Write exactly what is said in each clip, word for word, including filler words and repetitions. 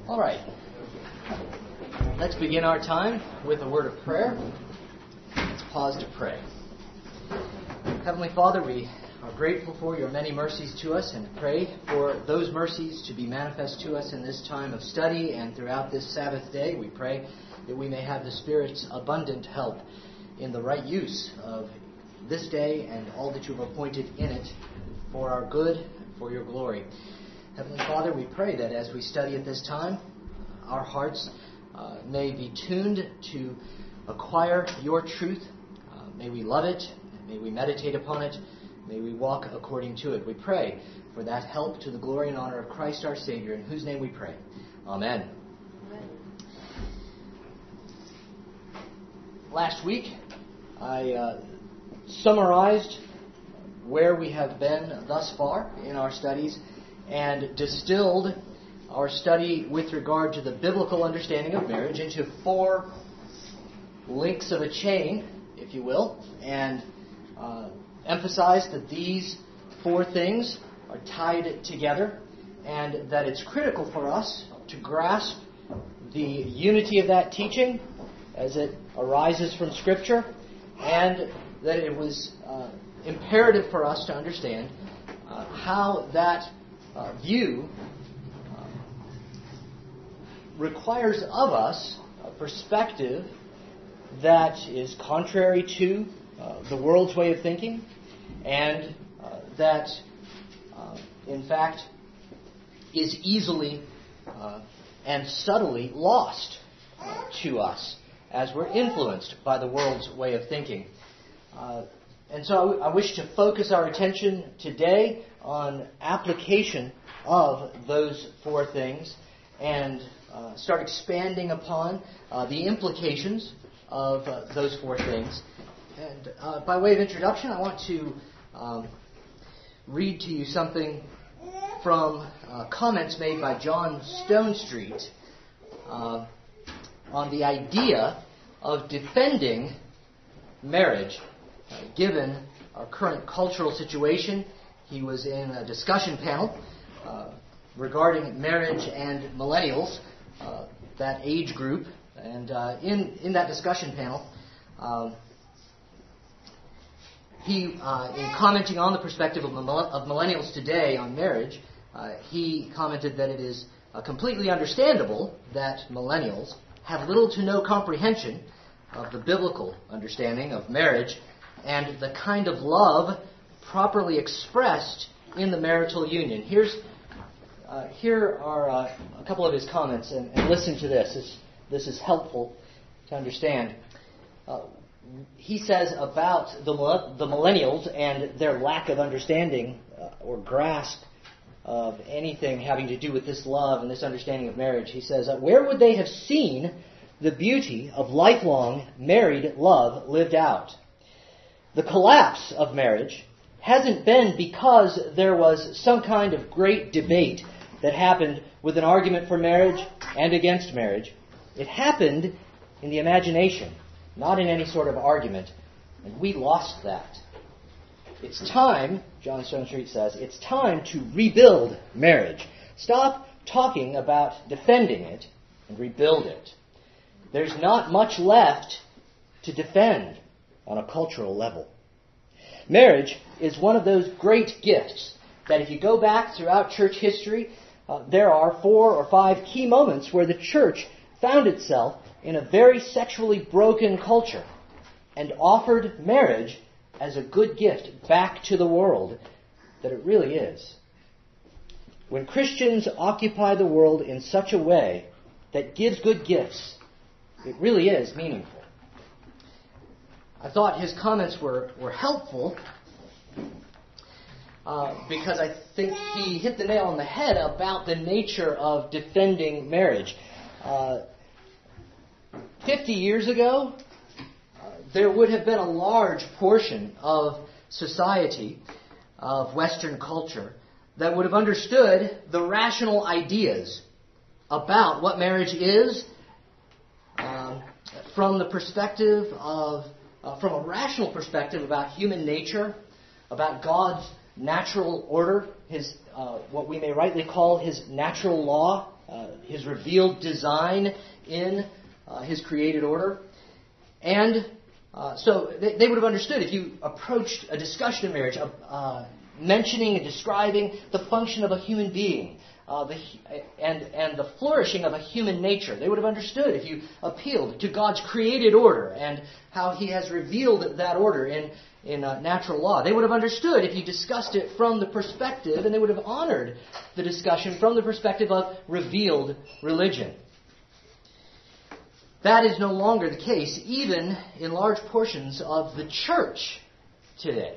All right. Let's begin our time with a word of prayer. Let's pause to pray. Heavenly Father, we are grateful for your many mercies to us and pray for those mercies to be manifest to us in this time of study and throughout this Sabbath day. We pray that we may have the Spirit's abundant help in the right use of this day and all that you have appointed in it for our good and for your glory. Heavenly Father, we pray that as we study at this time, our hearts uh, may be tuned to acquire your truth. Uh, may we love it. May we meditate upon it. May we walk according to it. We pray for that help to the glory and honor of Christ our Savior, in whose name we pray. Amen. Amen. Last week, I uh, summarized where we have been thus far in our studies and distilled our study with regard to the biblical understanding of marriage into four links of a chain, if you will, and uh, emphasized that these four things are tied together and that it's critical for us to grasp the unity of that teaching as it arises from Scripture, and that it was uh, imperative for us to understand uh, how that uh, view uh, requires of us a perspective that is contrary to uh, the world's way of thinking, and uh, that, uh, in fact, is easily uh, and subtly lost uh, to us as we're influenced by the world's way of thinking. Uh, and so I, I wish to focus our attention today on application of those four things and uh, start expanding upon uh, the implications of uh, those four things. And uh, by way of introduction, I want to um, read to you something from uh, comments made by John Stonestreet uh, on the idea of defending marriage, uh, given our current cultural situation. He was in a discussion panel uh, regarding marriage and millennials, uh, that age group. And uh, in, in that discussion panel, um, he, uh, in commenting on the perspective of, of millennials today on marriage, uh, he commented that it is uh, completely understandable that millennials have little to no comprehension of the biblical understanding of marriage and the kind of love properly expressed in the marital union. Here's, uh, here are uh, a couple of his comments, and, and listen to this. This, this is helpful to understand. Uh, he says about the, the millennials and their lack of understanding uh, or grasp of anything having to do with this love and this understanding of marriage. He says, uh, where would they have seen the beauty of lifelong married love lived out? The collapse of marriage hasn't been because there was some kind of great debate that happened with an argument for marriage and against marriage. It happened in the imagination, not in any sort of argument, and we lost that. It's time, John Stonestreet says, it's time to rebuild marriage. Stop talking about defending it and rebuild it. There's not much left to defend on a cultural level. Marriage is one of those great gifts that if you go back throughout church history, uh, there are four or five key moments where the church found itself in a very sexually broken culture and offered marriage as a good gift back to the world that it really is. When Christians occupy the world in such a way that gives good gifts, it really is meaningful. I thought his comments were, were helpful uh, because I think he hit the nail on the head about the nature of defending marriage. Uh, Fifty years ago, uh, there would have been a large portion of society, of Western culture, that would have understood the rational ideas about what marriage is uh, from the perspective of, uh, from a rational perspective about human nature, about God's natural order, His uh, what we may rightly call His natural law, uh, His revealed design in uh, His created order. And uh, so they, they would have understood if you approached a discussion of marriage, uh, mentioning and describing the function of a human being, uh, the, and, and the flourishing of a human nature. They would have understood if you appealed to God's created order and how He has revealed that order in, in uh, natural law. They would have understood if you discussed it from the perspective, and they would have honored the discussion from the perspective of revealed religion. That is no longer the case, even in large portions of the church today.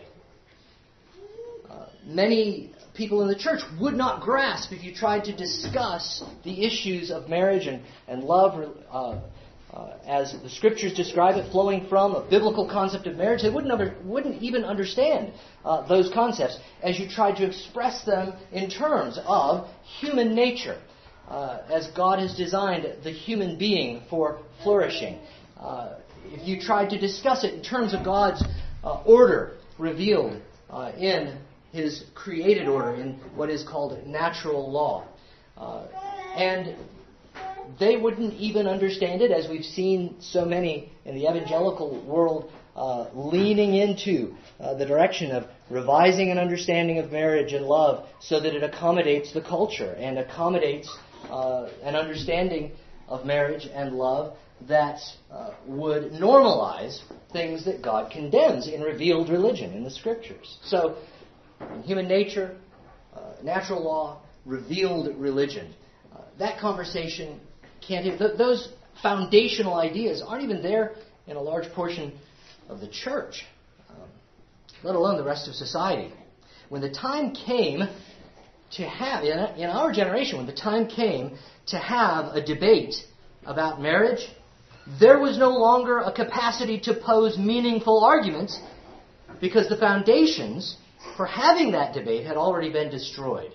Uh, many people in the church would not grasp if you tried to discuss the issues of marriage and, and love uh, uh, as the Scriptures describe it, flowing from a biblical concept of marriage. They wouldn't, ever, wouldn't even understand uh, those concepts as you tried to express them in terms of human nature. Uh, as God has designed the human being for flourishing. Uh, if you tried to discuss it in terms of God's uh, order revealed uh, in His created order, in what is called natural law. Uh, and they wouldn't even understand it, as we've seen so many in the evangelical world uh, leaning into uh, the direction of revising an understanding of marriage and love so that it accommodates the culture and accommodates Uh, an understanding of marriage and love that uh, would normalize things that God condemns in revealed religion in the Scriptures. So, in human nature, uh, natural law, revealed religion. Uh, that conversation can't even... Th- those foundational ideas aren't even there in a large portion of the church, um, let alone the rest of society. When the time came to have, in our generation, when the time came to have a debate about marriage, there was no longer a capacity to pose meaningful arguments because the foundations for having that debate had already been destroyed.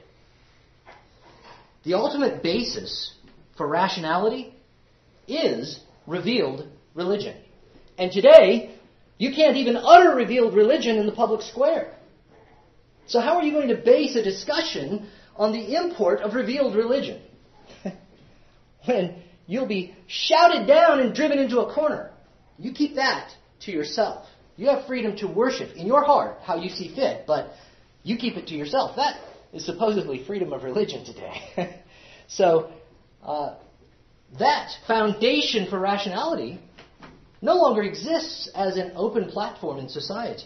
The ultimate basis for rationality is revealed religion. And today, you can't even utter revealed religion in the public square. So how are you going to base a discussion on the import of revealed religion when you'll be shouted down and driven into a corner? You keep that to yourself. You have freedom to worship in your heart how you see fit, but you keep it to yourself. That is supposedly freedom of religion today. So uh, that foundation for rationality no longer exists as an open platform in society.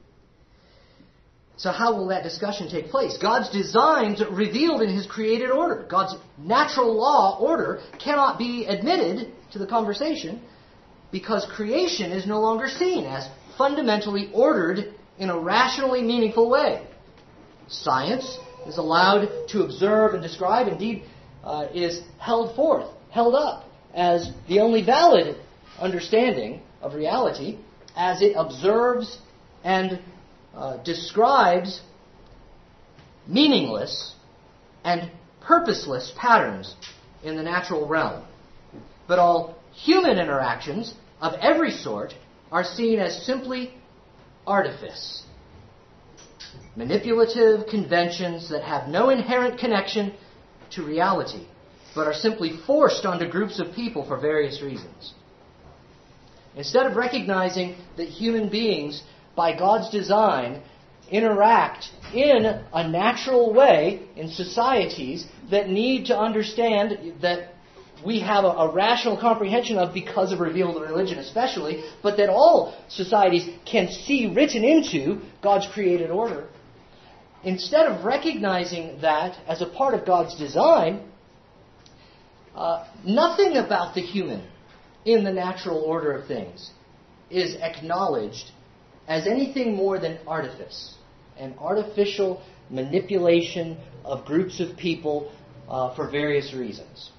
So how will that discussion take place? God's designs revealed in His created order. God's natural law order cannot be admitted to the conversation because creation is no longer seen as fundamentally ordered in a rationally meaningful way. Science is allowed to observe and describe, indeed uh, is held forth, held up as the only valid understanding of reality as it observes and Uh, describes meaningless and purposeless patterns in the natural realm. But all human interactions of every sort are seen as simply artifice, manipulative conventions that have no inherent connection to reality, but are simply forced onto groups of people for various reasons. Instead of recognizing that human beings, by God's design, interact in a natural way in societies that need to understand that we have a, a rational comprehension of because of revealed religion especially, but that all societies can see written into God's created order. Instead of recognizing that as a part of God's design, uh, nothing about the human in the natural order of things is acknowledged as anything more than artifice, an artificial manipulation of groups of people uh, for various reasons.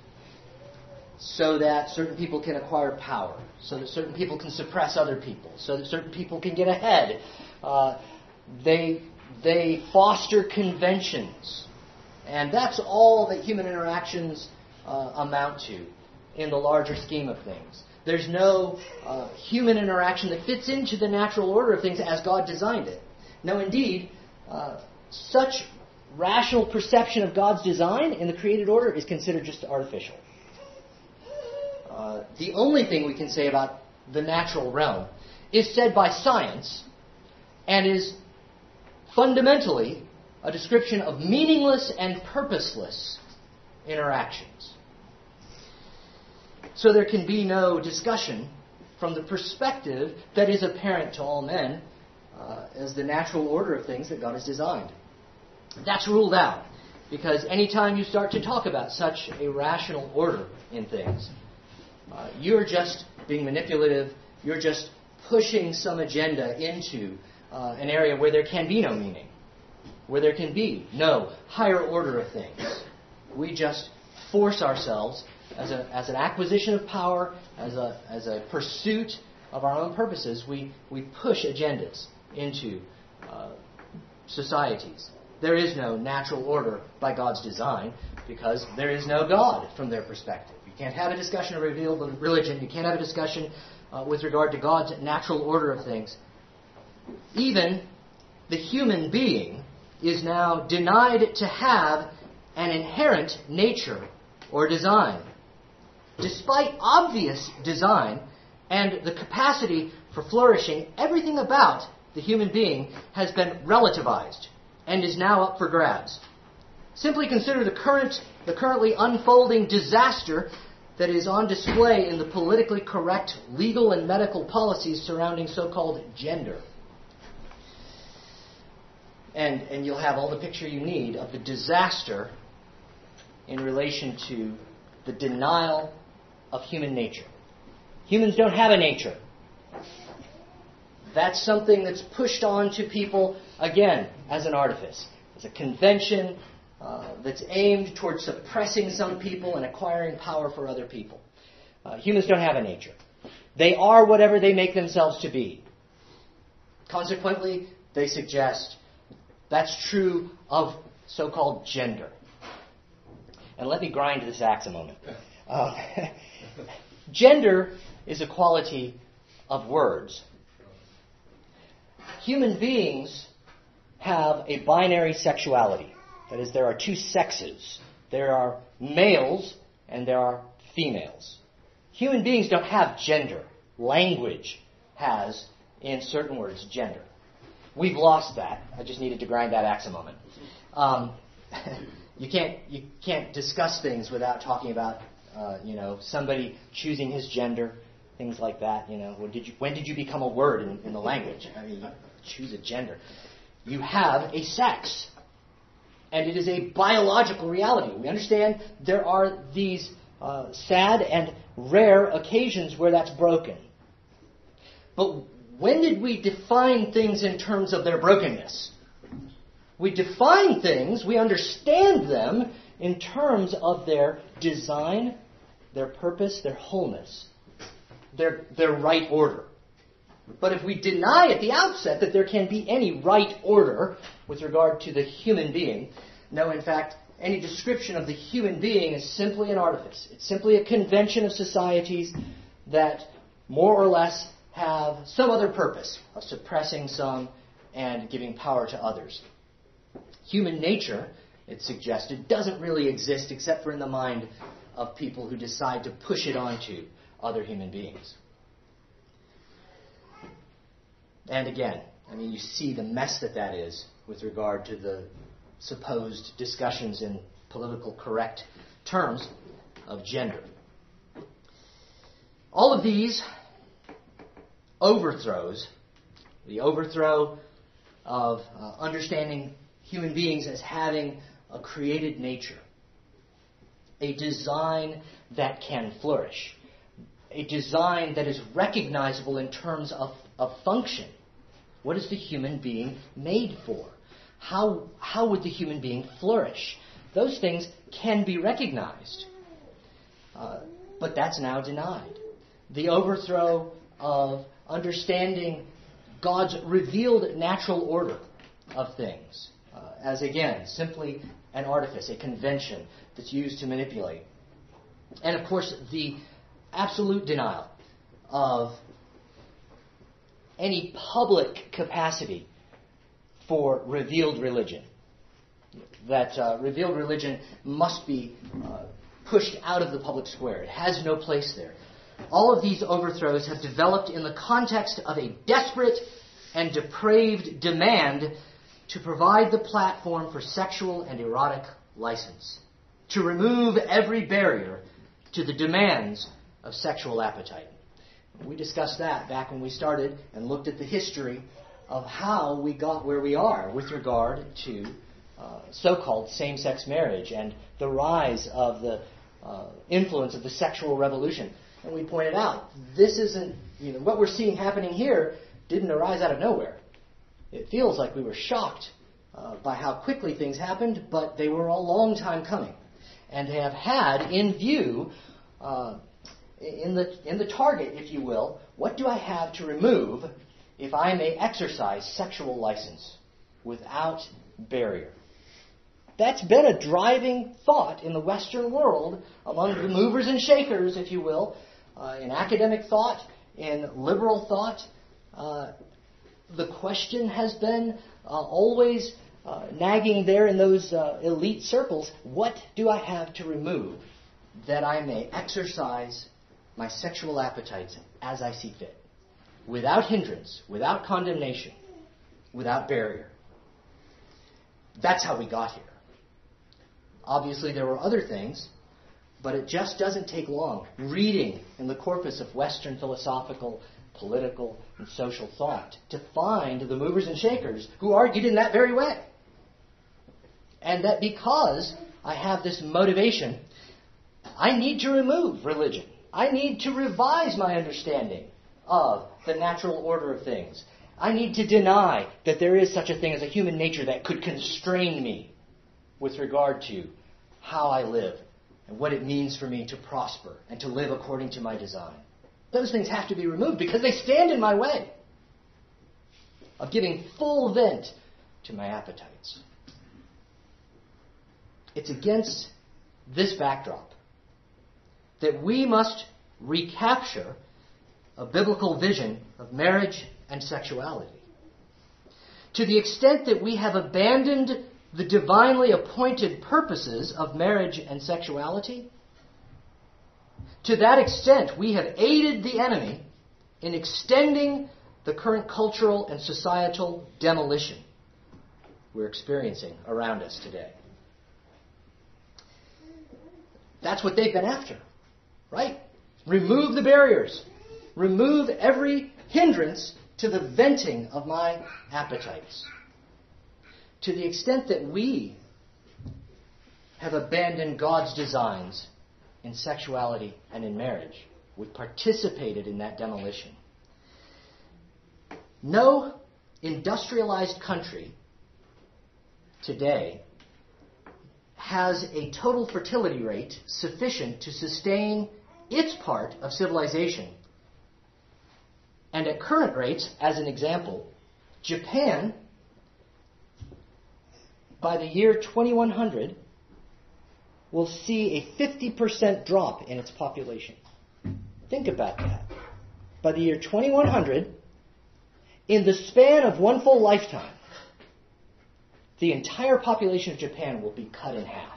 So that certain people can acquire power, so that certain people can suppress other people, so that certain people can get ahead. Uh, they, they foster conventions. And that's all that human interactions uh, amount to in the larger scheme of things. There's no uh, human interaction that fits into the natural order of things as God designed it. No, indeed, uh, such rational perception of God's design in the created order is considered just artificial. Uh, the only thing we can say about the natural realm is said by science and is fundamentally a description of meaningless and purposeless interactions. So there can be no discussion from the perspective that is apparent to all men uh, as the natural order of things that God has designed. That's ruled out, because anytime you start to talk about such a rational order in things, uh, you're just being manipulative, you're just pushing some agenda into uh, an area where there can be no meaning, where there can be no higher order of things. We just force ourselves as a as an acquisition of power, as a as a pursuit of our own purposes, we, we push agendas into uh, societies. There is no natural order by God's design, because there is no God from their perspective. You can't have a discussion of revealed religion. You can't have a discussion uh, with regard to God's natural order of things. Even the human being is now denied to have an inherent nature or design. Despite obvious design and the capacity for flourishing, everything about the human being has been relativized and is now up for grabs. Simply consider the current, the currently unfolding disaster that is on display in the politically correct legal and medical policies surrounding so-called gender. And, and you'll have all the picture you need of the disaster in relation to the denial of human nature. Humans don't have a nature. That's something that's pushed on to people, again, as an artifice, as a convention uh, that's aimed towards suppressing some people and acquiring power for other people. Uh, humans don't have a nature. They are whatever they make themselves to be. Consequently, they suggest that's true of so-called gender. And let me grind this axe a moment. Um, gender is a quality of words. Human beings have a binary sexuality. That is, there are two sexes. There are males and there are females. Human beings don't have gender. Language has, in certain words, gender. We've lost that. I just needed to grind that axe a moment. Um, you can't you can't discuss things without talking about uh, you know somebody choosing his gender, things like that. You know, when did you when did you become a word in, in the language? I mean, choose a gender. You have a sex, and it is a biological reality. We understand there are these uh, sad and rare occasions where that's broken, but when did we define things in terms of their brokenness? We define things, we understand them in terms of their design, their purpose, their wholeness, their, their right order. But if we deny at the outset that there can be any right order with regard to the human being, no, in fact, any description of the human being is simply an artifice. It's simply a convention of societies that more or less have some other purpose of suppressing some and giving power to others. Human nature, it's suggested, doesn't really exist except for in the mind of people who decide to push it onto other human beings. And again, I mean, you see the mess that that is with regard to the supposed discussions in political correct terms of gender. All of these overthrows, the overthrow of uh, understanding human beings as having a created nature, a design that can flourish, a design that is recognizable in terms of, of function. What is the human being made for? How, how would the human being flourish? Those things can be recognized, uh, but that's now denied. The overthrow of understanding God's revealed natural order of things uh, as, again, simply an artifice, a convention that's used to manipulate. And, of course, the absolute denial of any public capacity for revealed religion. that uh, revealed religion must be uh, pushed out of the public square. It has no place there. All of these overthrows have developed in the context of a desperate and depraved demand to provide the platform for sexual and erotic license, to remove every barrier to the demands of sexual appetite. We discussed that back when we started and looked at the history of how we got where we are with regard to uh, so-called same-sex marriage and the rise of the uh, influence of the sexual revolution. And we pointed out, this isn't, you know, what we're seeing happening here didn't arise out of nowhere. It feels like we were shocked uh, by how quickly things happened, but they were a long time coming and have had in view, uh, in the in the target, if you will, what do I have to remove if I may exercise sexual license without barrier? That's been a driving thought in the Western world among the movers and shakers, if you will, uh, in academic thought, in liberal thought. Uh, the question has been uh, always uh, nagging there in those uh, elite circles, what do I have to remove that I may exercise my sexual appetites as I see fit, without hindrance, without condemnation, without barrier? That's how we got here. Obviously, there were other things, but it just doesn't take long reading in the corpus of Western philosophical, political, and social thought to find the movers and shakers who argued in that very way. And that because I have this motivation, I need to remove religion. I need to revise my understanding of the natural order of things. I need to deny that there is such a thing as a human nature that could constrain me with regard to how I live and what it means for me to prosper and to live according to my design. Those things have to be removed because they stand in my way of giving full vent to my appetites. It's against this backdrop that we must recapture a biblical vision of marriage and sexuality. To the extent that we have abandoned the divinely appointed purposes of marriage and sexuality, to that extent we have aided the enemy in extending the current cultural and societal demolition we're experiencing around us today. That's what they've been after, right? Remove the barriers. Remove every hindrance to the venting of my appetites. To the extent that we have abandoned God's designs in sexuality and in marriage, we've participated in that demolition. No industrialized country today has a total fertility rate sufficient to sustain its part of civilization. And at current rates, as an example, Japan, by the year twenty-one hundred, will see a fifty percent drop in its population. Think about that. By the year twenty-one hundred, in the span of one full lifetime, the entire population of Japan will be cut in half.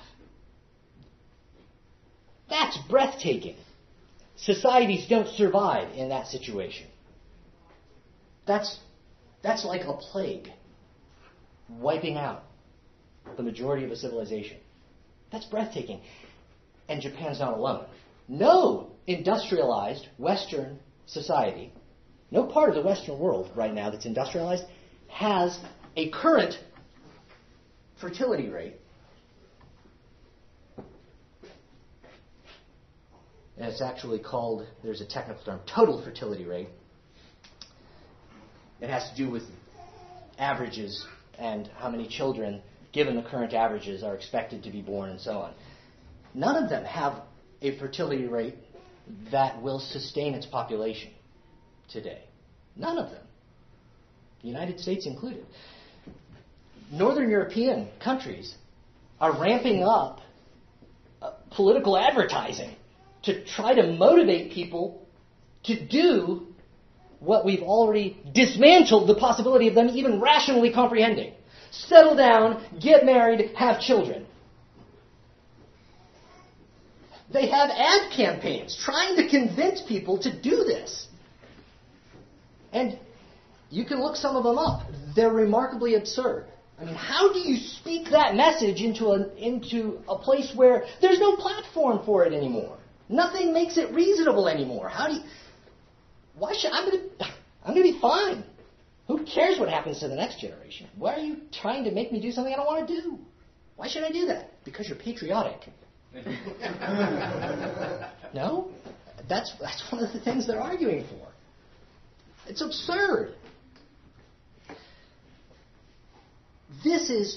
That's breathtaking. Societies don't survive in that situation. That's, that's like a plague, wiping out the majority of a civilization. That's breathtaking. And Japan's not alone. No industrialized Western society, no part of the Western world right now that's industrialized, has a current fertility rate. And it's actually called, there's a technical term, total fertility rate. It has to do with averages and how many children, given the current averages, are expected to be born and so on. None of them have a fertility rate that will sustain its population today. None of them. The United States included. Northern European countries are ramping up uh, political advertising to try to motivate people to do what we've already dismantled the possibility of them even rationally comprehending. settle down, get married, have children. They have ad campaigns trying to convince people to do this. And you can look some of them up. They're remarkably absurd. I mean, how do you speak that message into a, into a place where there's no platform for it anymore? Nothing makes it reasonable anymore. How do you... Why should... I'm going to... I'm going to be fine. Who cares what happens to the next generation? Why are you trying to make me do something I don't want to do? Why should I do that? Because you're patriotic. No? That's, that's one of the things they're arguing for. It's absurd. This is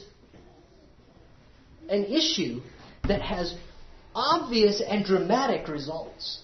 an issue that has obvious and dramatic results.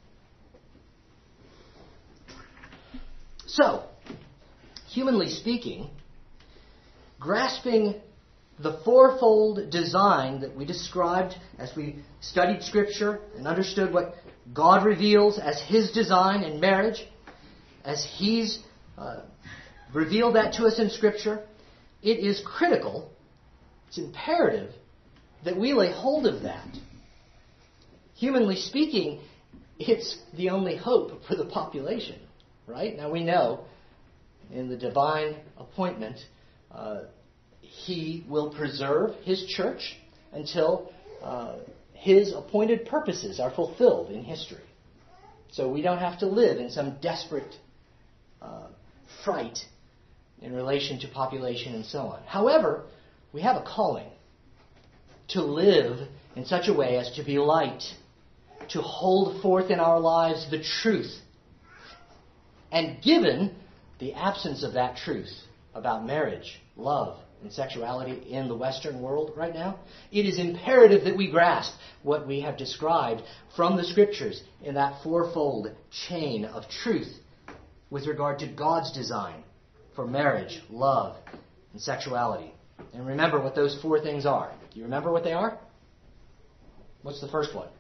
So, humanly speaking, grasping the fourfold design that we described as we studied Scripture and understood what God reveals as His design in marriage, as He's uh, revealed that to us in Scripture, it is critical, it's imperative, that we lay hold of that. Humanly speaking, it's the only hope for the population, right? Now we know in the divine appointment, uh, He will preserve His church until uh, His appointed purposes are fulfilled in history. So we don't have to live in some desperate uh, fright in relation to population and so on. However, we have a calling to live in such a way as to be light, to hold forth in our lives the truth. And given the absence of that truth about marriage, love, and sexuality in the Western world right now, it is imperative that we grasp what we have described from the Scriptures in that fourfold chain of truth with regard to God's design for marriage, love, and sexuality. And remember what those four things are. Do you remember what they are? What's the first one?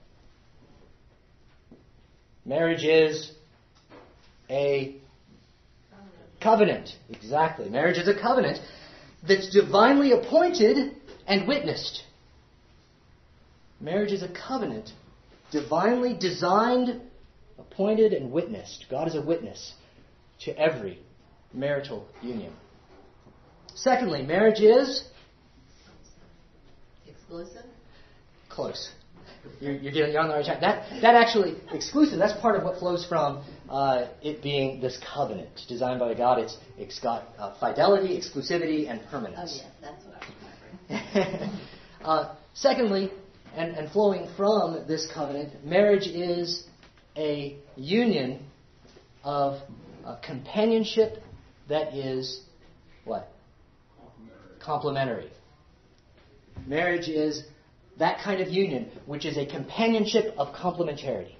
Marriage is a covenant. Exactly. Marriage is a covenant that's divinely appointed and witnessed. Marriage is a covenant divinely designed, appointed, and witnessed. God is a witness to every marital union. Secondly, marriage is exclusive. Close. You're, you're, getting, you're on the right track. That, that actually, exclusive, that's part of what flows from uh, it being this covenant designed by God. It's, it's got uh, fidelity, exclusivity, and permanence. Oh, yes, that's what I was remembering. uh, secondly, and, and flowing from this covenant, marriage is a union of uh, companionship that is what? Complementary. Marriage is that kind of union, which is a companionship of complementarity.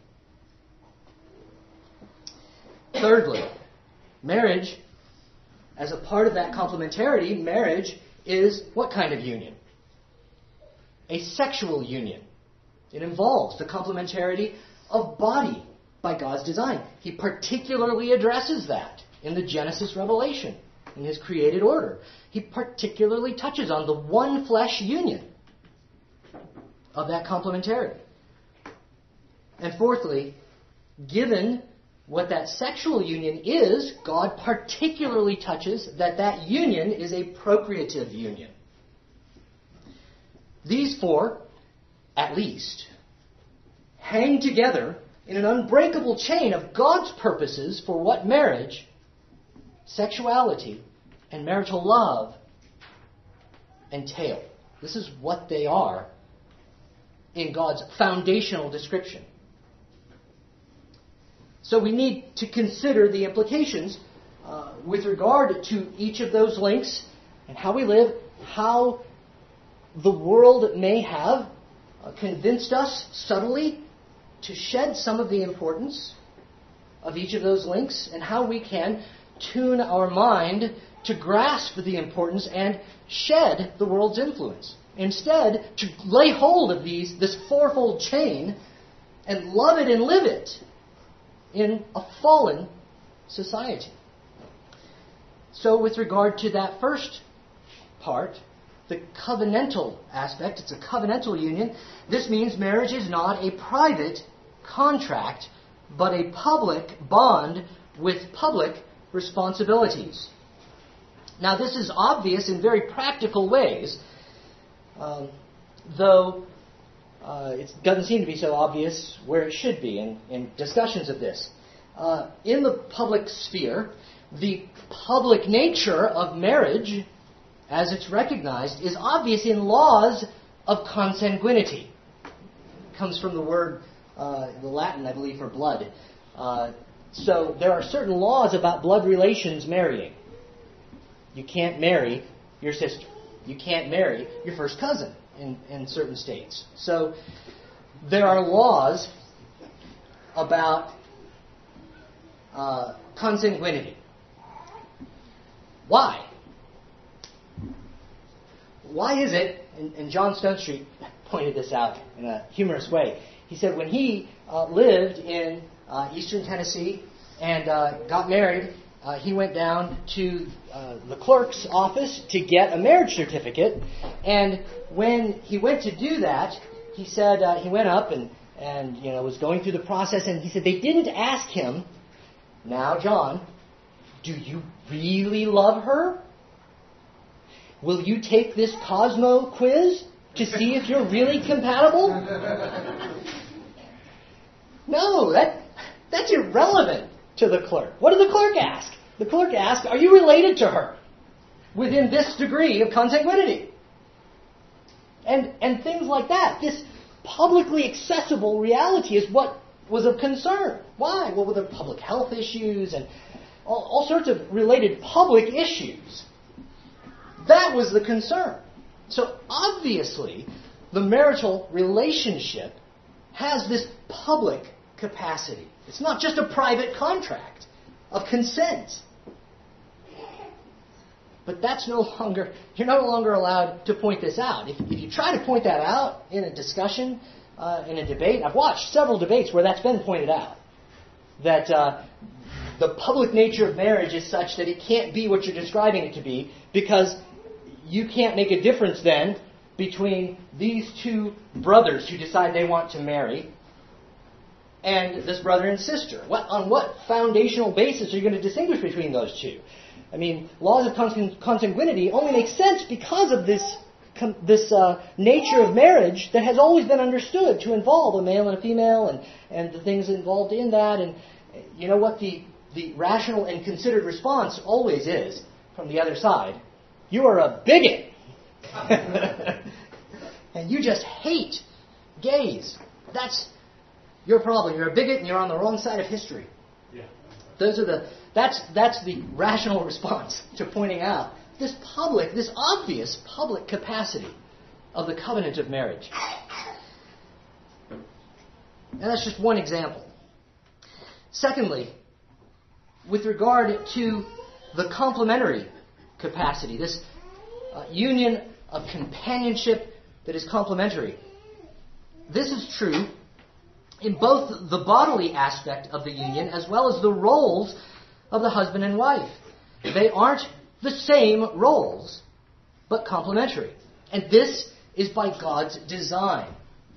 Thirdly, marriage, as a part of that complementarity, marriage is what kind of union? A sexual union. It involves the complementarity of body by God's design. He particularly addresses that in the Genesis revelation, in His created order. He particularly touches on the one flesh union of that complementarity. And fourthly, given what that sexual union is, God particularly touches that that union is a procreative union. These four, at least, hang together in an unbreakable chain of God's purposes for what marriage, sexuality, and marital love entail. This is what they are in God's foundational description. So we need to consider the implications uh, with regard to each of those links and how we live, how the world may have uh, convinced us subtly to shed some of the importance of each of those links, and how we can tune our mind to grasp the importance and shed the world's influence. Instead, to lay hold of these this fourfold chain and love it and live it in a fallen society. So with regard to that first part, the covenantal aspect, it's a covenantal union. This means marriage is not a private contract, but a public bond with public responsibilities. Now, this is obvious in very practical ways, um, though uh, it doesn't seem to be so obvious where it should be in, in discussions of this. Uh, in the public sphere, the public nature of marriage, as it's recognized, is obvious in laws of consanguinity. It comes from the word, uh, the Latin, I believe, for blood. Uh, so there are certain laws about blood relations marrying. You can't marry your sister. You can't marry your first cousin in, in certain states. So there are laws about uh, consanguinity. Why? Why is it, and, and John Stonestreet pointed this out in a humorous way. He said when he uh, lived in uh, eastern Tennessee and uh, got married, uh, he went down to uh, the clerk's office to get a marriage certificate. And when he went to do that, he said uh, he went up and, and you know was going through the process, and he said they didn't ask him, "Now, John, do you really love her? Will you take this Cosmo quiz to see if you're really compatible?" No, that that's irrelevant to the clerk. What did the clerk ask? The clerk asked, are you related to her within this degree of consanguinity? And and things like that. This publicly accessible reality is what was of concern. Why? Well, with the public health issues and all, all sorts of related public issues. That was the concern. So obviously, the marital relationship has this public capacity. It's not just a private contract of consent. But that's no longer, you're no longer allowed to point this out. If, if you try to point that out in a discussion, uh, in a debate, I've watched several debates where that's been pointed out. That uh, the public nature of marriage is such that it can't be what you're describing it to be, because you can't make a difference then between these two brothers who decide they want to marry and this brother and sister. What, on what foundational basis are you going to distinguish between those two? I mean, laws of consanguinity only make sense because of this this uh, nature of marriage that has always been understood to involve a male and a female and, and the things involved in that. And you know what the, the rational and considered response always is from the other side? You are a bigot. And you just hate gays. That's your problem. You're a bigot and you're on the wrong side of history. Yeah. Those are the that's that's the rational response to pointing out this public, this obvious public capacity of the covenant of marriage. And that's just one example. Secondly, with regard to the complementary capacity, this uh, union of companionship that is complementary. This is true in both the bodily aspect of the union as well as the roles of the husband and wife. They aren't the same roles, but complementary. And this is by God's design.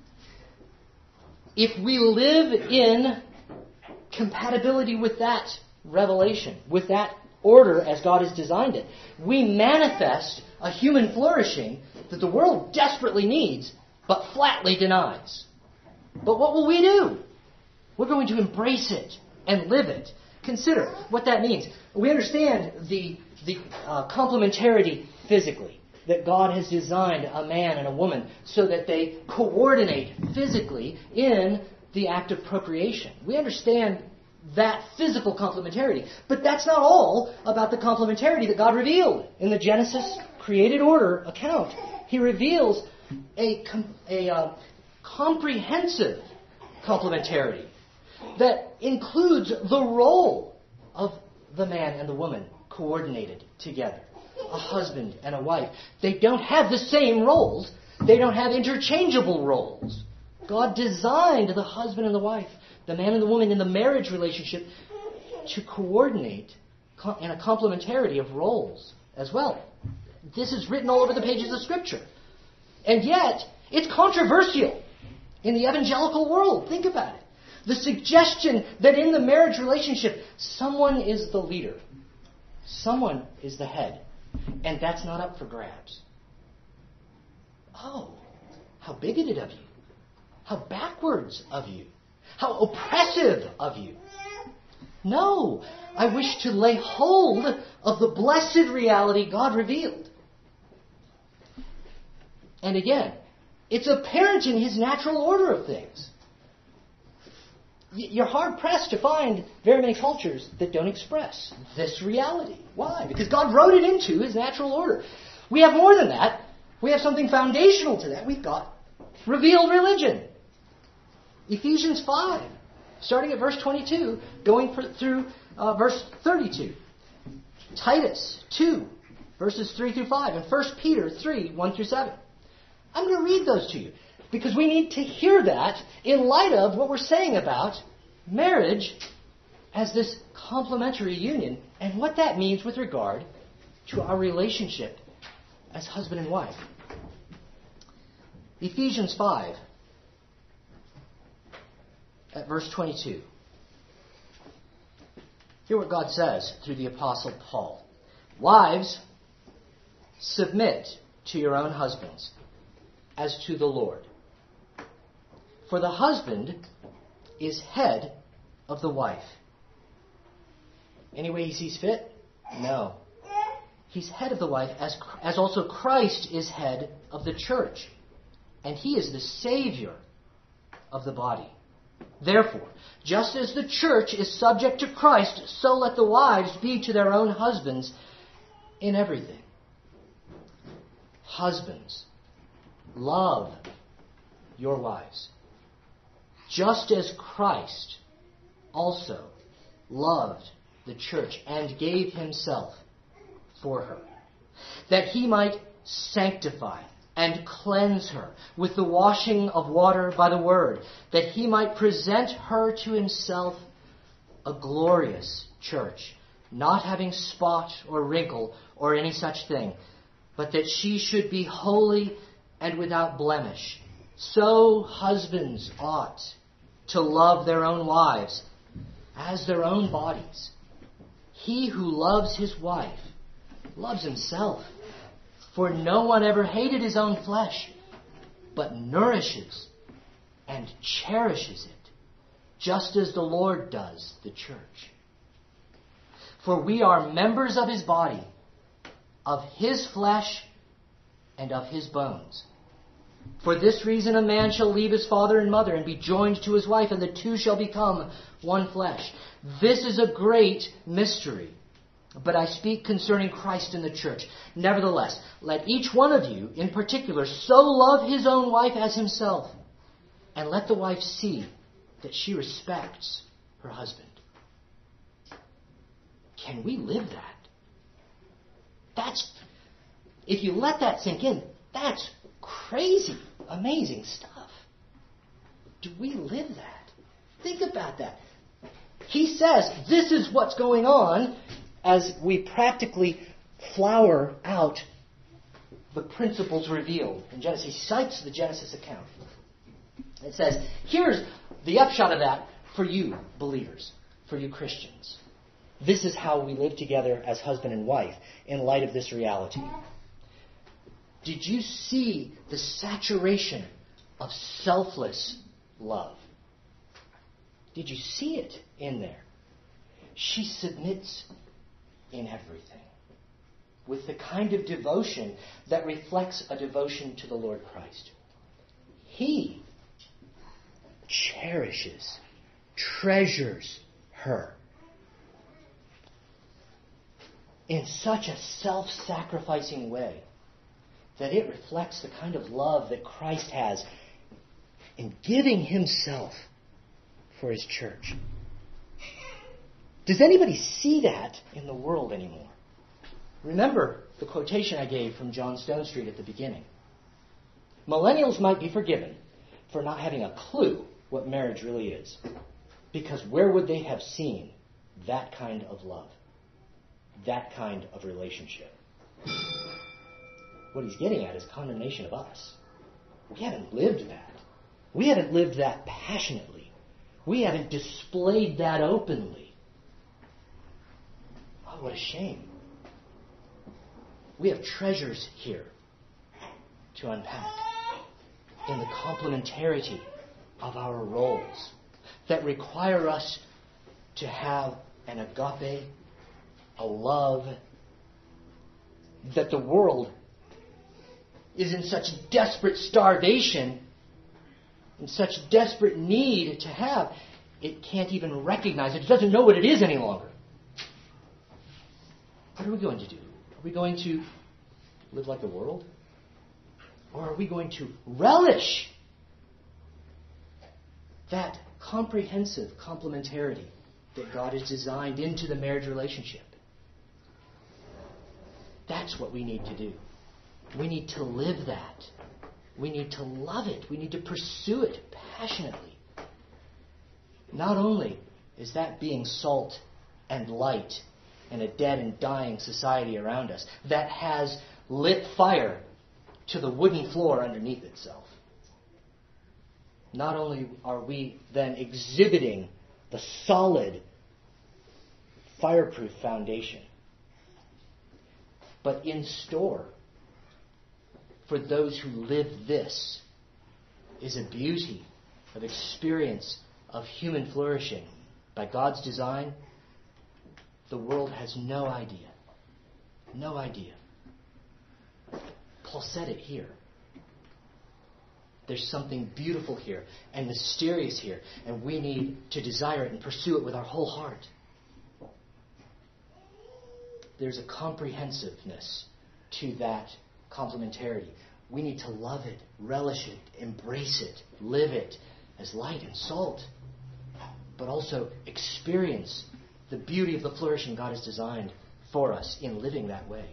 If we live in compatibility with that revelation, with that order as God has designed it, we manifest a human flourishing that the world desperately needs, but flatly denies. But what will we do? We're going to embrace it and live it. Consider what that means. We understand the, the uh, complementarity physically, that God has designed a man and a woman so that they coordinate physically in the act of procreation. We understand that physical complementarity. But that's not all about the complementarity that God revealed in the Genesis created order account. He reveals a, a uh, comprehensive complementarity that includes the role of the man and the woman coordinated together. A husband and a wife. They don't have the same roles. They don't have interchangeable roles. God designed the husband and the wife, the man and the woman in the marriage relationship, to coordinate in a complementarity of roles as well. This is written all over the pages of Scripture. And yet, it's controversial in the evangelical world. Think about it. The suggestion that in the marriage relationship, someone is the leader. Someone is the head. And that's not up for grabs. Oh, how bigoted of you. How backwards of you. How oppressive of you. No, I wish to lay hold of the blessed reality God revealed. And again, it's apparent in His natural order of things. You're hard-pressed to find very many cultures that don't express this reality. Why? Because God wrote it into His natural order. We have more than that. We have something foundational to that. We've got revealed religion. Ephesians five, starting at verse twenty-two, going for, through uh, verse thirty-two. Titus two, verses three through five. And First Peter three, one through seven. I'm going to read those to you, because we need to hear that in light of what we're saying about marriage as this complementary union and what that means with regard to our relationship as husband and wife. Ephesians five, at verse twenty-two. Hear what God says through the Apostle Paul. Wives, submit to your own husbands as to the Lord. For the husband is head of the wife. Any way he sees fit? No. He's head of the wife, as, as also Christ is head of the church. And He is the Savior of the body. Therefore, just as the church is subject to Christ, so let the wives be to their own husbands in everything. Husbands, love your wives, just as Christ also loved the church and gave Himself for her, that He might sanctify and cleanse her with the washing of water by the word, that He might present her to Himself a glorious church, not having spot or wrinkle or any such thing, but that she should be holy and without blemish. So husbands ought to love their own wives as their own bodies. He who loves his wife loves himself. For no one ever hated his own flesh, but nourishes and cherishes it, just as the Lord does the church. For we are members of His body, of His flesh, and of His bones. For this reason a man shall leave his father and mother and be joined to his wife, and the two shall become one flesh. This is a great mystery. But I speak concerning Christ and the church. Nevertheless, let each one of you, in particular, so love his own wife as himself. And let the wife see that she respects her husband. Can we live that? That's, if you let that sink in, that's crazy, amazing stuff. Do we live that? Think about that. He says this is what's going on as we practically flower out the principles revealed in Genesis. He cites the Genesis account. It says, here's the upshot of that for you believers, for you Christians. This is how we live together as husband and wife in light of this reality. Did you see the saturation of selfless love? Did you see it in there? She submits in everything with the kind of devotion that reflects a devotion to the Lord Christ. He cherishes, treasures her in such a self-sacrificing way that it reflects the kind of love that Christ has in giving Himself for His church. Does anybody see that in the world anymore? Remember the quotation I gave from John Stone Street at the beginning. Millennials might be forgiven for not having a clue what marriage really is. Because where would they have seen that kind of love? That kind of relationship? what he's getting at is condemnation of us. We haven't lived that. We haven't lived that passionately. We haven't displayed that openly. Oh, what a shame. We have treasures here to unpack in the complementarity of our roles that require us to have an agape, a love that the world is in such desperate starvation, in such desperate need to have, it can't even recognize it. It doesn't know what it is any longer. What are we going to do? Are we going to live like the world? Or are we going to relish that comprehensive complementarity that God has designed into the marriage relationship? That's what we need to do. We need to live that. We need to love it. We need to pursue it passionately. Not only is that being salt and light in a dead and dying society around us that has lit fire to the wooden floor underneath itself. Not only are we then exhibiting the solid, fireproof foundation, but in store for those who live this is a beauty of experience of human flourishing by God's design. The world has no idea. No idea. Paul said it here. There's something beautiful here and mysterious here, and we need to desire it and pursue it with our whole heart. There's a comprehensiveness to that complementarity. We need to love it, relish it, embrace it, live it as light and salt, but also experience the beauty of the flourishing God has designed for us in living that way.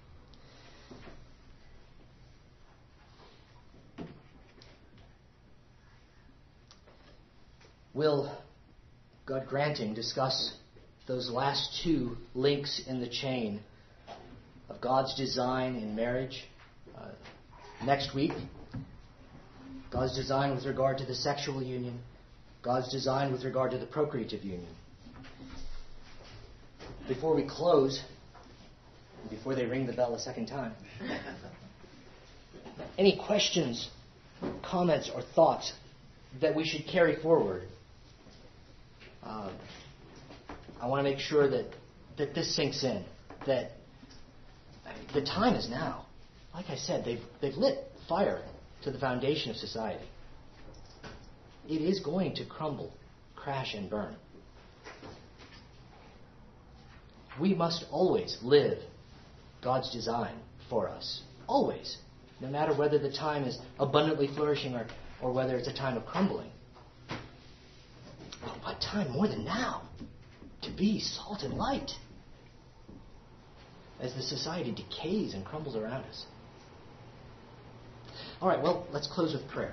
We'll, God granting, discuss those last two links in the chain of God's design in marriage uh, next week. God's design with regard to the sexual union. God's design with regard to the procreative union. Before we close, before they ring the bell a second time, any questions, comments, or thoughts that we should carry forward? Uh, I want to make sure that, that this sinks in, that the time is now. Like I said, they've, they've lit fire to the foundation of society. It is going to crumble, crash, and burn. We must always live God's design for us. Always. No matter whether the time is abundantly flourishing or, or whether it's a time of crumbling. But what time more than now to be salt and light as the society decays and crumbles around us? All right, well, let's close with prayer.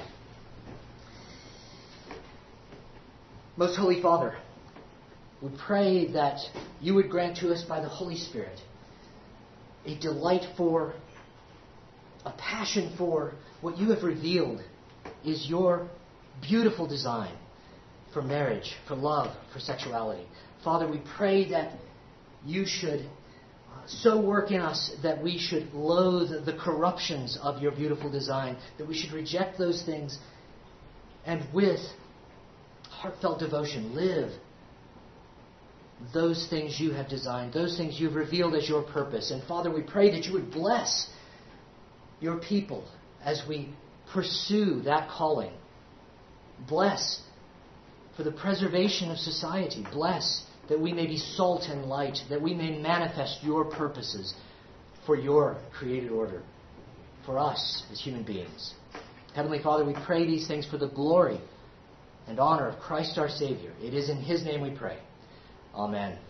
Most Holy Father, we pray that you would grant to us by the Holy Spirit a delight for, a passion for what you have revealed is your beautiful design for marriage, for love, for sexuality. Father, we pray that you should so work in us that we should loathe the corruptions of your beautiful design, that we should reject those things and with heartfelt devotion live those things you have designed, those things you've revealed as your purpose. And Father, we pray that you would bless your people as we pursue that calling. Bless for the preservation of society. Bless that we may be salt and light, that we may manifest your purposes for your created order, for us as human beings. Heavenly Father, we pray these things for the glory and honor of Christ our Savior. It is in his name we pray. Amen.